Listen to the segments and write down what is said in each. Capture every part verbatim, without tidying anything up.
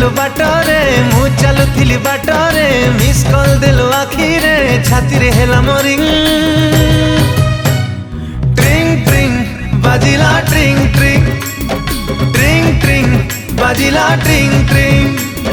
थिलु बाटरे मु चलुथिली बाटरे miss call देलु आखिरे छाती रे हेला मोरिंग ट्रिंग ट्रिंग बाजिला ट्रिंग ट्रिंग ट्रिंग ट्रिंग बाजिला ट्रिंग ट्रिंग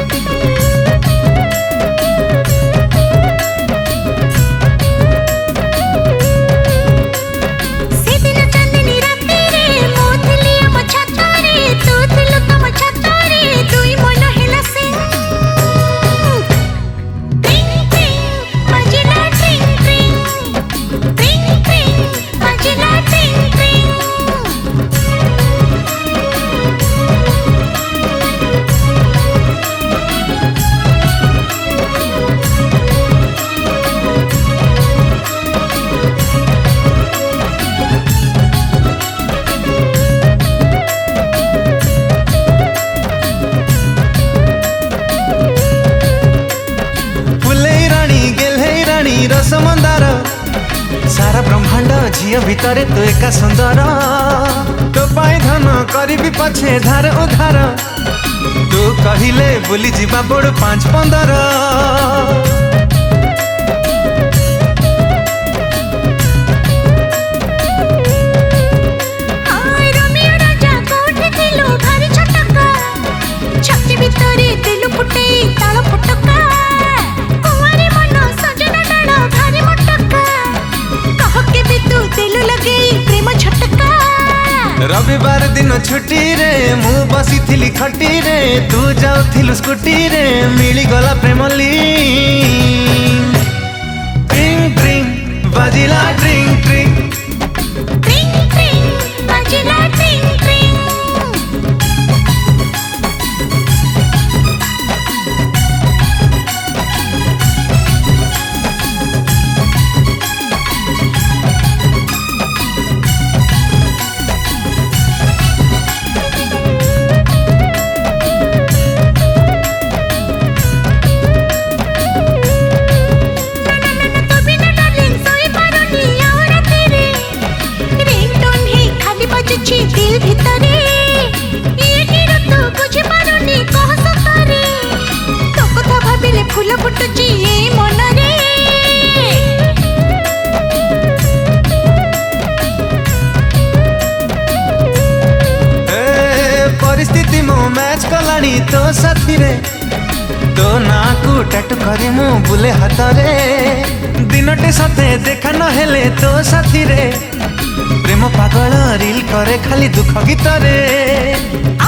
रसमंदार सारा ब्रह्मांड झील भितर तो एका सुंदर तो पाई धन करी पछे धार उधार तू कहले बुली जीवा बड़ पांच पंदर रविवार दिन छुट्टी रे मु बसी थिली खटी रे तू जाउथिलु स्कूटी रे मिली गला प्रेम लीन ट्रिंग ट्रिंग बाजिला ट्रिंग ट्रिंग ट्रिंग ट्रिंग बाजिला ट्रिंग ट्रिंग दिल भितरे ये गिर तो कुछ पारुनी कह सतरे तो कथा भाबिले फूल फुटुची ये मन रे ए परिस्थिति मो मैच कलानी तो साथी रे तो ना को टैटू करे मु बुले हाथ रे दिनटे साथे देखा न हेले तो साथी रे प्रेम पागल रील करे खाली दुख गीत रे।